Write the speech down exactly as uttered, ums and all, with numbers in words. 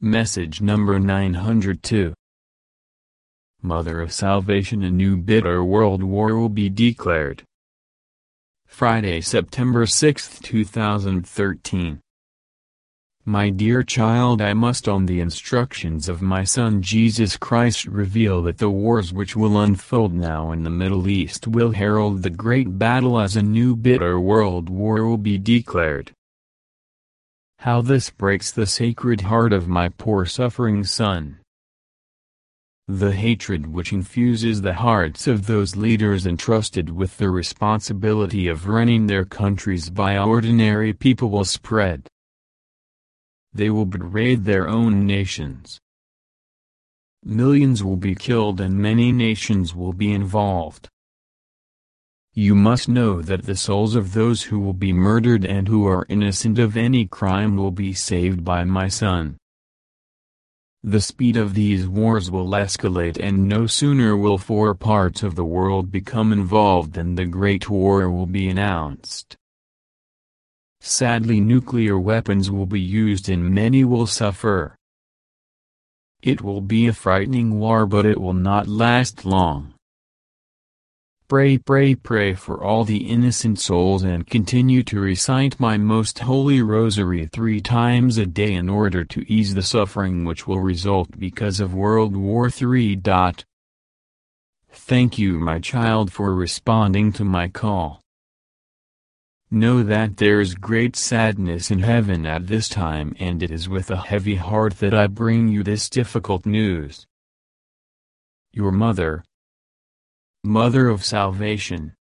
Message number nine hundred two. Mother of Salvation, a new bitter world war will be declared. Friday, September sixth, two thousand thirteen. My dear child, I must on the instructions of my Son Jesus Christ reveal that the wars which will unfold now in the Middle East will herald the great battle as a new bitter world war will be declared. How this breaks the sacred heart of my poor suffering son. The hatred which infuses the hearts of those leaders entrusted with the responsibility of running their countries by ordinary people will spread. They will betray their own nations. Millions will be killed and many nations will be involved. You must know that the souls of those who will be murdered and who are innocent of any crime will be saved by my Son. The speed of these wars will escalate, and no sooner will four parts of the world become involved than the Great War will be announced. Sadly, nuclear weapons will be used and many will suffer. It will be a frightening war, but it will not last long. Pray, pray, pray for all the innocent souls and continue to recite my most holy rosary three times a day in order to ease the suffering which will result because of World War three. Thank you, my child, for responding to my call. Know that there is great sadness in heaven at this time, and it is with a heavy heart that I bring you this difficult news. Your mother, Mother of Salvation,